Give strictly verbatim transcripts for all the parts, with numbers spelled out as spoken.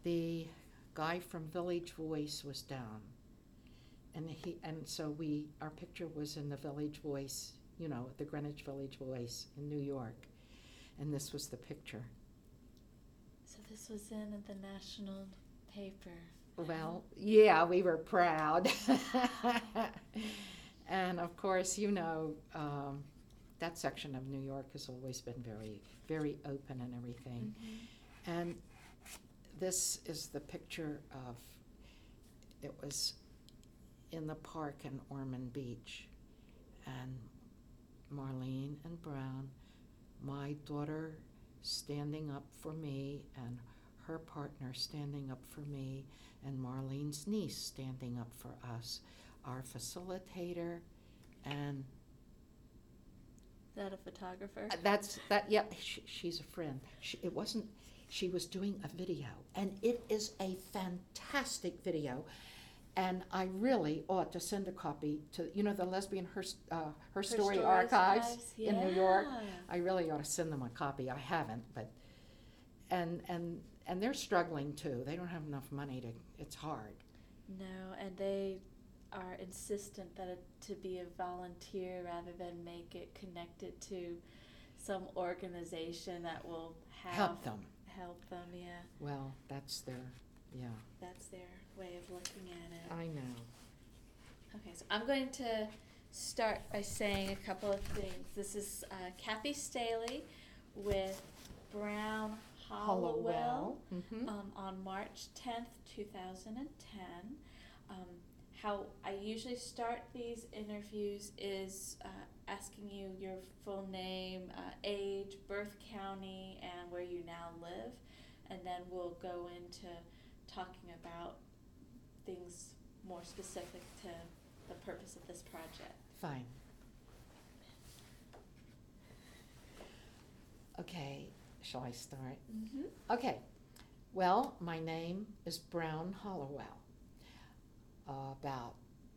the guy from Village Voice was down, and he and so we our picture was in the Village Voice, you know, the Greenwich Village Voice in New York, and this was the picture. So this was in the national paper. Well, yeah, we were proud. And of course, you know, um, that section of New York has always been very, very open and everything. Mm-hmm. And this is the picture of, it was in the park in Ormond Beach. And Marlene and Brown, my daughter standing up for me, and her partner standing up for me, and Marlene's niece standing up for us, our facilitator, and is that a photographer? uh, that's that. Yeah, she, she's a friend. She, it wasn't. She was doing a video, and it is a fantastic video. And I really ought to send a copy to, you know, the Lesbian Her, uh, Her, Her Story Archives, Archives yeah. in New York. I really ought to send them a copy. I haven't, but and and and they're struggling too. They don't have enough money to. It's hard. No, and they are insistent that it to be a volunteer rather than make it connected to some organization that will have help them. Help them, yeah. Well, that's their, yeah. That's their way of looking at it. I know. Okay, so I'm going to start by saying a couple of things. This is uh, Kathy Staley with Brown Hollowell, Hollowell. Mm-hmm. um, on March tenth, two thousand ten. Um, how I usually start these interviews is uh, asking you your full name, uh, age, birth county, and where you now live, and then we'll go into talking about things more specific to the purpose of this project. Fine. Okay, shall I start? Mm-hmm. Okay. Well, my name is Brown Hollowell. Uh, about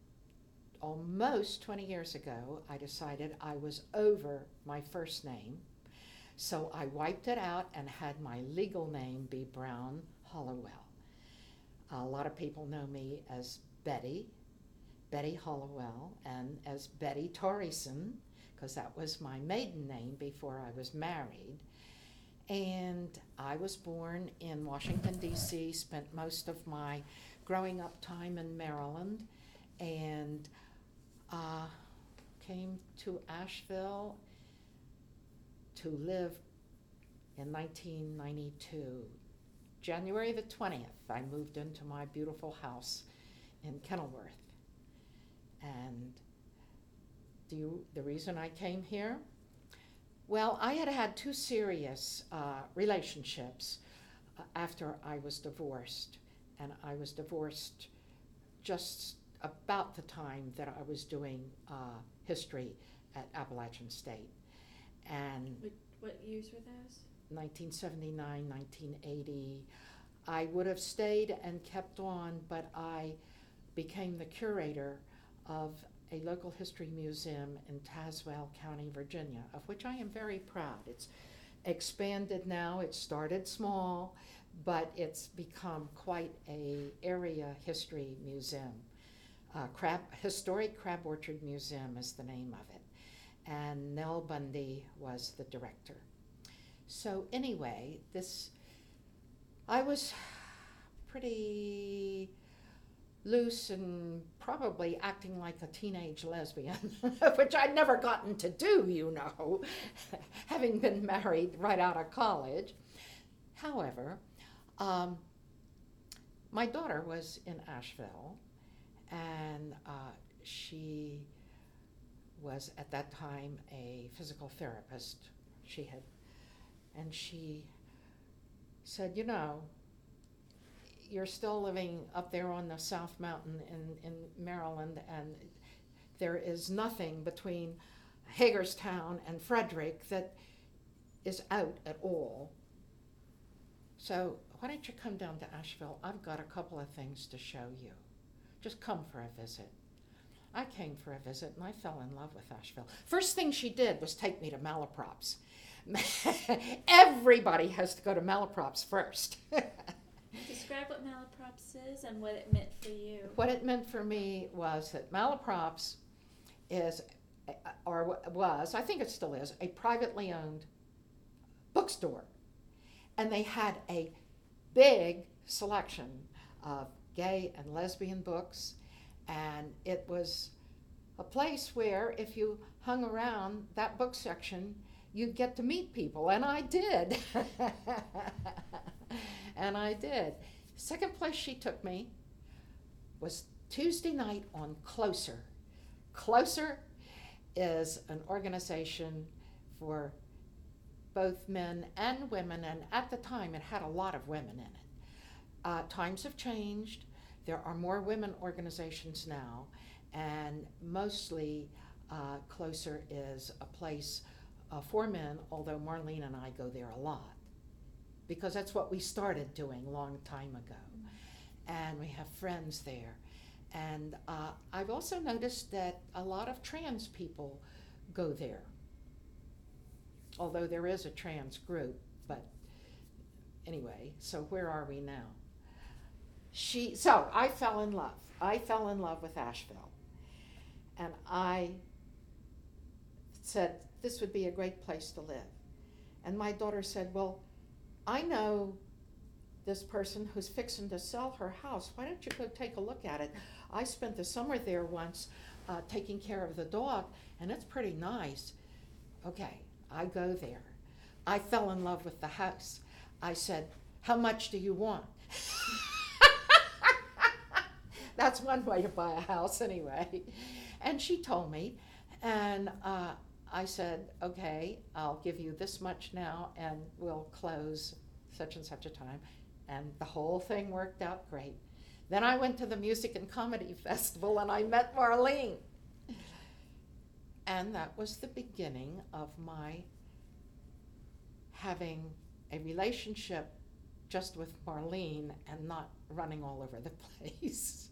almost twenty years ago, I decided I was over my first name, so I wiped it out and had my legal name be Brown Hollowell. A lot of people know me as Betty, Betty Hollowell, and as Betty Torreyson, because that was my maiden name before I was married. And I was born in Washington, D C, spent most of my growing up time in Maryland, and uh, came to Asheville to live in nineteen ninety-two. January the twentieth, I moved into my beautiful house in Kenilworth. And do you, the reason I came here? Well, I had had two serious uh, relationships uh, after I was divorced. And I was divorced just about the time that I was doing uh, history at Appalachian State. And What, what years were those? nineteen seventy-nine, nineteen eighty. I would have stayed and kept on, but I became the curator of a local history museum in Tazewell County, Virginia, of which I am very proud. It's expanded now. It started small, but it's become quite a area history museum. Uh, Crab, Historic Crab Orchard Museum is the name of it, and Nell Bundy was the director. So anyway, this, I was pretty loose and probably acting like a teenage lesbian, which I'd never gotten to do, you know, having been married right out of college. However, um, my daughter was in Asheville, and uh, she was at that time a physical therapist. She had, and she said, you know, you're still living up there on the South Mountain in, in Maryland, and there is nothing between Hagerstown and Frederick that is out at all. So why don't you come down to Asheville? I've got a couple of things to show you. Just come for a visit. I came for a visit, and I fell in love with Asheville. First thing she did was take me to Malaprops. Everybody has to go to Malaprops first. Just describe what malaprops is and what it meant for you. What it meant for me was that Malaprops is, or was, I think it still is, a privately owned bookstore. And they had a big selection of gay and lesbian books. And it was a place where if you hung around that book section, you'd get to meet people. And I did. And I did. Second place she took me was Tuesday night on Closer. Closer is an organization for both men and women, and at the time it had a lot of women in it. Uh, times have changed. There are more women organizations now, and mostly uh, Closer is a place uh, for men, although Marlene and I go there a lot, because that's what we started doing a long time ago. And we have friends there. And uh, I've also noticed that a lot of trans people go there, although there is a trans group. But anyway, so where are we now? She, so I fell in love. I fell in love with Asheville. And I said, this would be a great place to live. And my daughter said, well, I know this person who's fixing to sell her house. Why don't you go take a look at it? I spent the summer there once uh, taking care of the dog, and it's pretty nice. Okay, I go there. I fell in love with the house. I said, how much do you want? That's one way to buy a house anyway. And she told me, and uh, I said, okay, I'll give you this much now, and we'll close such and such a time. And the whole thing worked out great. Then I went to the Music and Comedy Festival, and I met Marlene. And that was the beginning of my having a relationship just with Marlene and not running all over the place.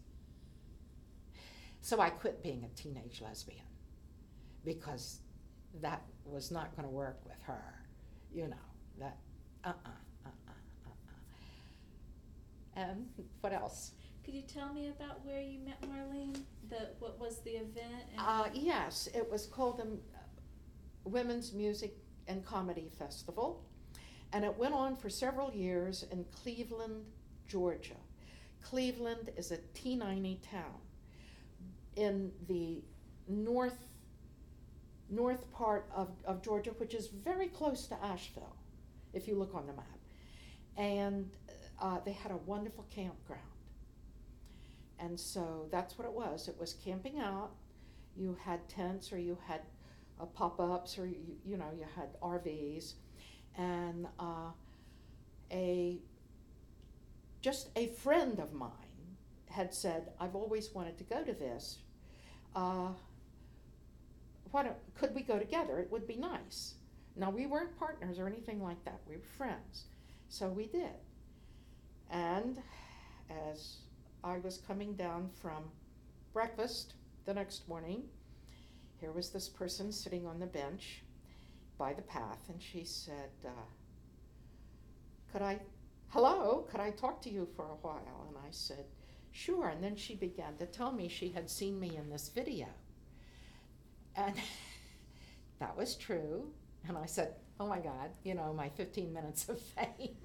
So I quit being a teenage lesbian because that was not going to work with her. You know, that, uh-uh, uh-uh, uh-uh. And what else? Could you tell me about where you met Marlene? The, what was the event? And Uh, yes, it was called the Women's Music and Comedy Festival, and it went on for several years in Cleveland, Georgia. Cleveland is a teeny town in the north north part of, of Georgia, which is very close to Asheville, if you look on the map. And uh, they had a wonderful campground. And so that's what it was. It was camping out. You had tents, or you had uh, pop-ups, or you, you know, you had R Vs. And uh, a just a friend of mine had said, I've always wanted to go to this. Uh, why don't, could we go together? It would be nice. Now, we weren't partners or anything like that. We were friends. So we did. And as I was coming down from breakfast the next morning, here was this person sitting on the bench by the path, and she said, uh, could I, hello, could I talk to you for a while? And I said, sure. And then she began to tell me she had seen me in this video. And that was true. And I said, oh my God, you know, my fifteen minutes of fame.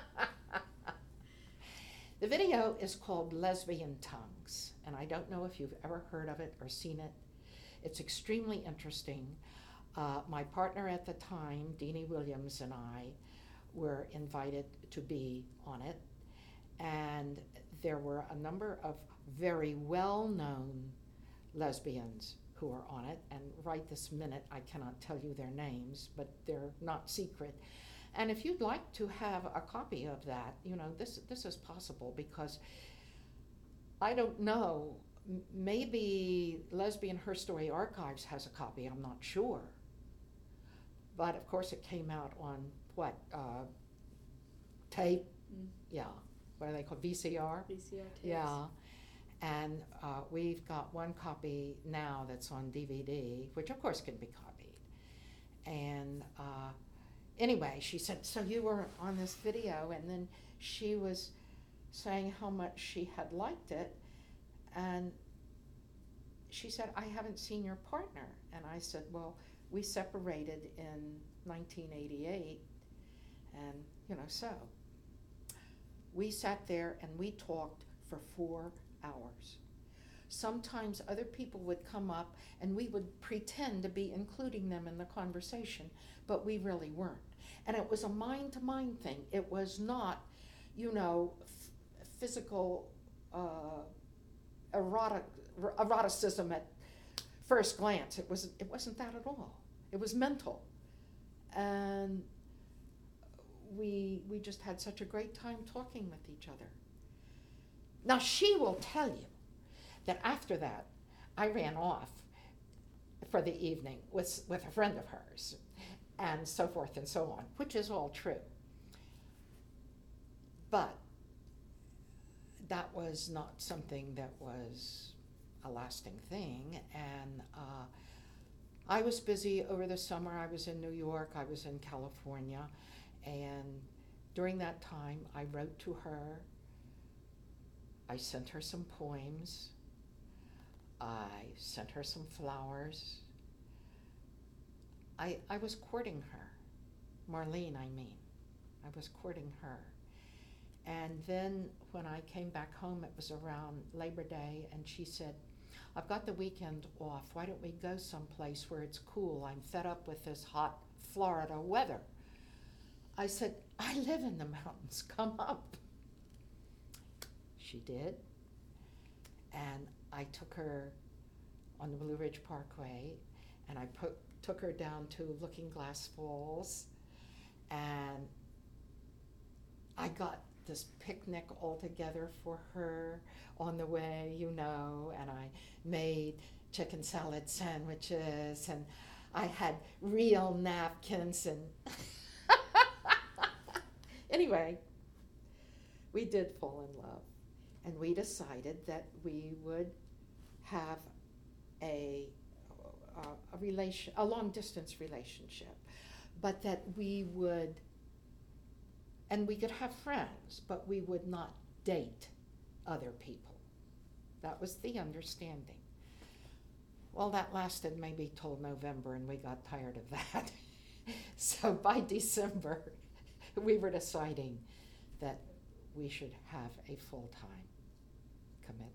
The video is called Lesbian Tongues, and I don't know if you've ever heard of it or seen it. It's extremely interesting. Uh, my partner at the time, Deanie Williams, and I were invited to be on it, and there were a number of very well-known lesbians who are on it, and right this minute I cannot tell you their names, but they're not secret. And if you'd like to have a copy of that, you know, this this is possible, because I don't know, m- maybe Lesbian Her Story Archives has a copy, I'm not sure. But of course it came out on what, uh, tape? Mm. Yeah, what are they called, V C R? V C R tapes. Yeah, and uh, we've got one copy now that's on D V D, which of course can be copied. And uh, anyway, she said, so you were on this video, and then she was saying how much she had liked it. And she said, I haven't seen your partner. And I said, well, we separated in nineteen eighty-eight. And, you know, so we sat there and we talked for four hours. Sometimes other people would come up and we would pretend to be including them in the conversation, but we really weren't. And it was a mind-to-mind thing. It was not, you know, f- physical uh, erotic, eroticism at first glance. It was, it wasn't that at all. It was mental. And we, we just had such a great time talking with each other. Now, she will tell you that after that, I ran off for the evening with, with a friend of hers, and so forth and so on, which is all true. But that was not something that was a lasting thing, and uh, I was busy over the summer. I was in New York, I was in California, and during that time, I wrote to her. I sent her some poems. I sent her some flowers. I, I was courting her. Marlene, I mean. I was courting her. And then when I came back home, it was around Labor Day, and she said, I've got the weekend off. Why don't we go someplace where it's cool? I'm fed up with this hot Florida weather. I said, I live in the mountains. Come up. She did. And I took her on the Blue Ridge Parkway, and I put, took her down to Looking Glass Falls, and I got this picnic all together for her on the way, you know, and I made chicken salad sandwiches, and I had real napkins, and anyway, we did fall in love. And we decided that we would have a, a, a relation, a long distance relationship, but that we would, and we could have friends, but we would not date other people. That was the understanding. Well, that lasted maybe till November, and we got tired of that. So by December, we were deciding that we should have a full-time commitment.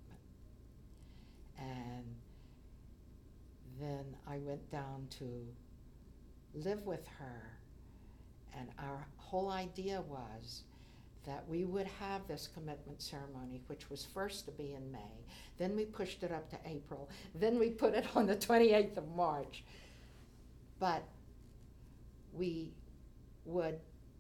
And then I went down to live with her, and our whole idea was that we would have this commitment ceremony, which was first to be in May. Then we pushed it up to April. Then we put it on the twenty-eighth of March. But we would,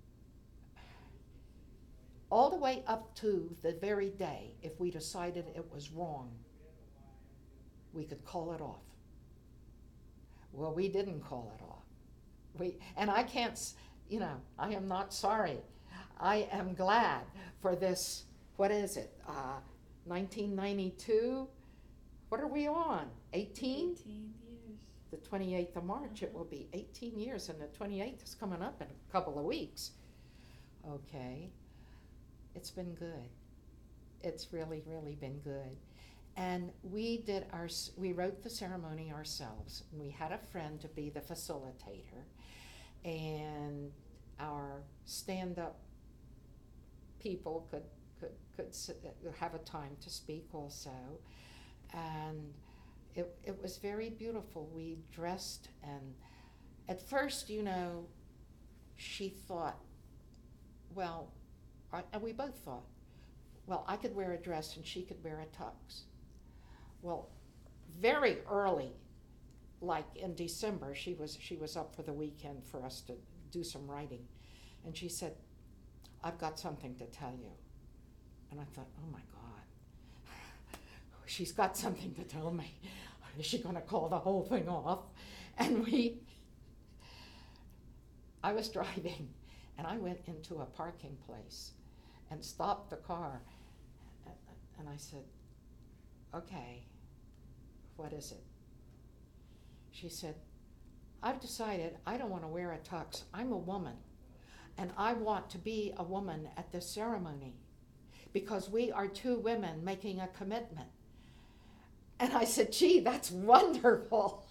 all the way up to the very day, if we decided it was wrong, we could call it off. Well, we didn't call it off. We, and I can't, you know, I am not sorry. I am glad for this, what is it, uh, nineteen ninety-two? What are we on, eighteen? eighteen years. The twenty-eighth of March, it will be eighteen years, and the twenty-eighth is coming up in a couple of weeks. Okay. It's been good. It's really, really been good. And we did our, we wrote the ceremony ourselves. And we had a friend to be the facilitator, and our stand-up people could could could sit, have a time to speak also. And it it was very beautiful. We dressed, and at first, you know, she thought, well, I, and we both thought, well, I could wear a dress and she could wear a tux. Well, very early, like in December, she was she was up for the weekend for us to do some writing, and she said, I've got something to tell you. And I thought, oh my God, she's got something to tell me. Is she gonna call the whole thing off? And we, I was driving, and I went into a parking place and stopped the car, and I said, okay, what is it? She said, I've decided I don't want to wear a tux. I'm a woman, and I want to be a woman at this ceremony, because we are two women making a commitment. And I said, gee, that's wonderful.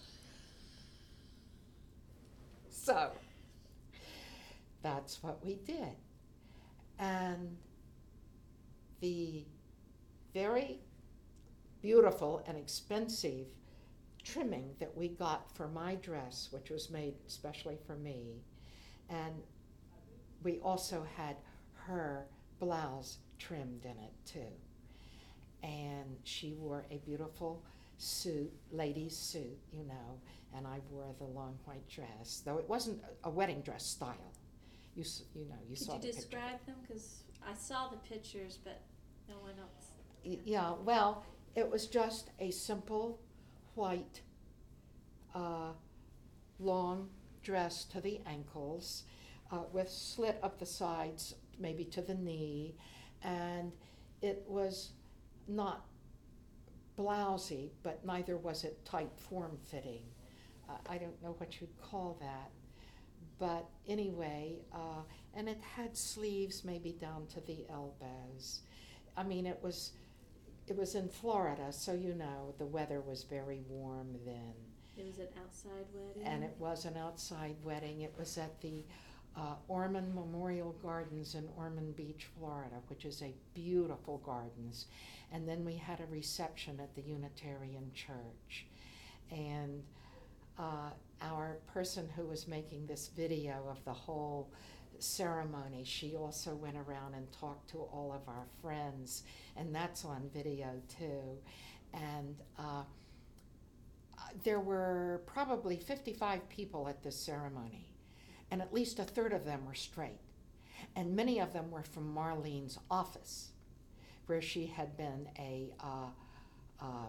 So that's what we did. And the very beautiful and expensive trimming that we got for my dress, which was made especially for me, and we also had her blouse trimmed in it too. And she wore a beautiful suit, ladies' suit, you know, and I wore the long white dress, though it wasn't a wedding dress style. You you know, you Could saw you the picture. describe them? Because I saw the pictures, but no one else. Y- Yeah, well, it was just a simple white uh, long dress to the ankles uh, with slit up the sides, maybe to the knee, and it was not blousy, but neither was it tight form-fitting. Uh, I don't know what you'd call that. But anyway, uh, and it had sleeves maybe down to the elbows. I mean, it was it was in Florida, so you know the weather was very warm then. It was an outside wedding. And it was an outside wedding. It was at the uh, Ormond Memorial Gardens in Ormond Beach, Florida, which is a beautiful gardens. And then we had a reception at the Unitarian Church. And uh, our person who was making this video of the whole ceremony, she also went around and talked to all of our friends, and that's on video too. And uh, there were probably fifty-five people at this ceremony, and at least a third of them were straight. And many of them were from Marlene's office, where she had been a, uh, uh,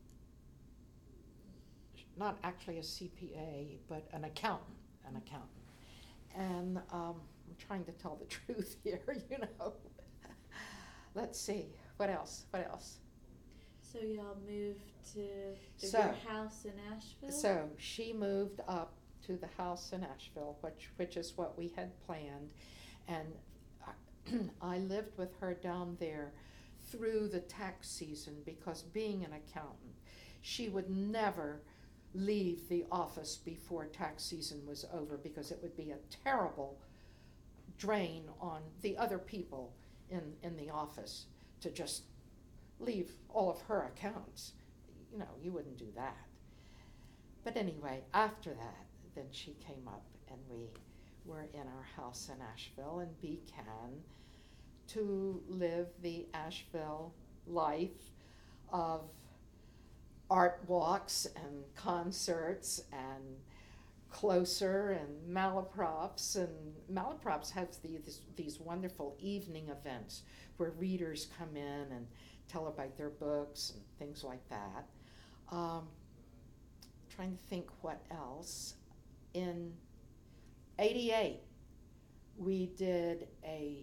not actually a C P A, but an accountant, an accountant. And um, I'm trying to tell the truth here, you know. Let's see, what else, what else? So y'all moved to the, So- your house in Asheville? So she moved up to the house in Asheville, which, which is what we had planned. And I lived with her down there through the tax season, because being an accountant, she would never leave the office before tax season was over, because it would be a terrible drain on the other people in, in the office to just leave all of her accounts. You know, you wouldn't do that. But anyway, after that, then she came up and we were in our house in Asheville and began to live the Asheville life of art walks and concerts and Closer and Malaprops. And Malaprops has these, these wonderful evening events where readers come in and tell about their books and things like that. Um, trying to think what else. In eighty-eight, we did a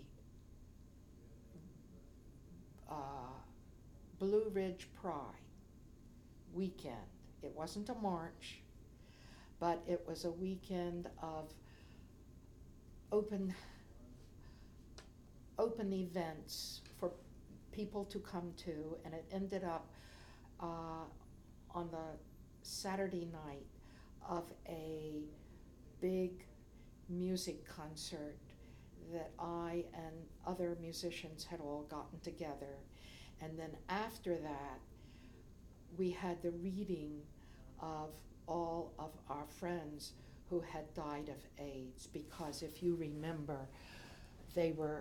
uh, Blue Ridge Pride weekend. It wasn't a march, but it was a weekend of open open events for people to come to, and it ended up uh, on the Saturday night of a big music concert that I and other musicians had all gotten together. And then after that, we had the reading of all of our friends who had died of AIDS, because if you remember, they were,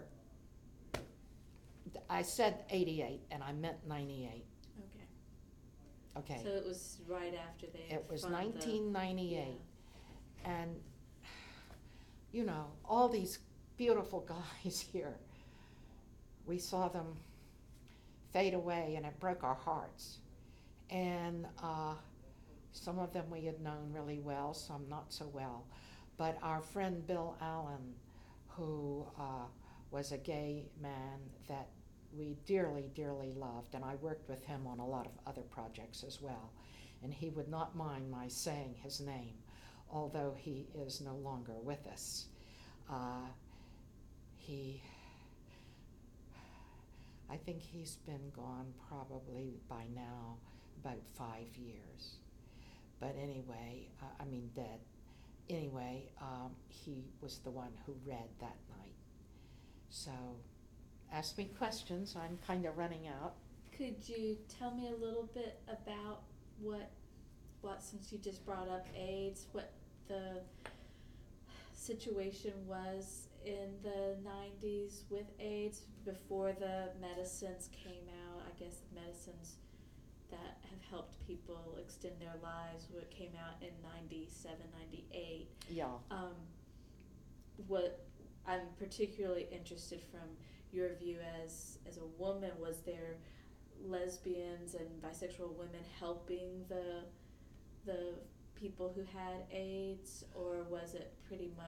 I said eighty-eight and I meant ninety-eight. Okay. Okay. So it was right after they It was found the- nineteen ninety-eight. yeah. And, you know, all these beautiful guys here, we saw them fade away and it broke our hearts. And uh, some of them we had known really well, some not so well. But our friend Bill Allen, who uh, was a gay man that we dearly, dearly loved, and I worked with him on a lot of other projects as well. And he would not mind my saying his name, although he is no longer with us. Uh, he, I think he's been gone probably by now about five years. But anyway, uh, I mean dead. Anyway, um, he was the one who read that night. So ask me questions. I'm kind of running out. Could you tell me a little bit about what, what since you just brought up AIDS, what the situation was in the nineties with AIDS before the medicines came out? I guess the medicines that have helped people extend their lives, what came out in ninety-seven, ninety-eight. Yeah. Um, what I'm particularly interested from your view as as a woman, was there lesbians and bisexual women helping the the people who had AIDS, or was it pretty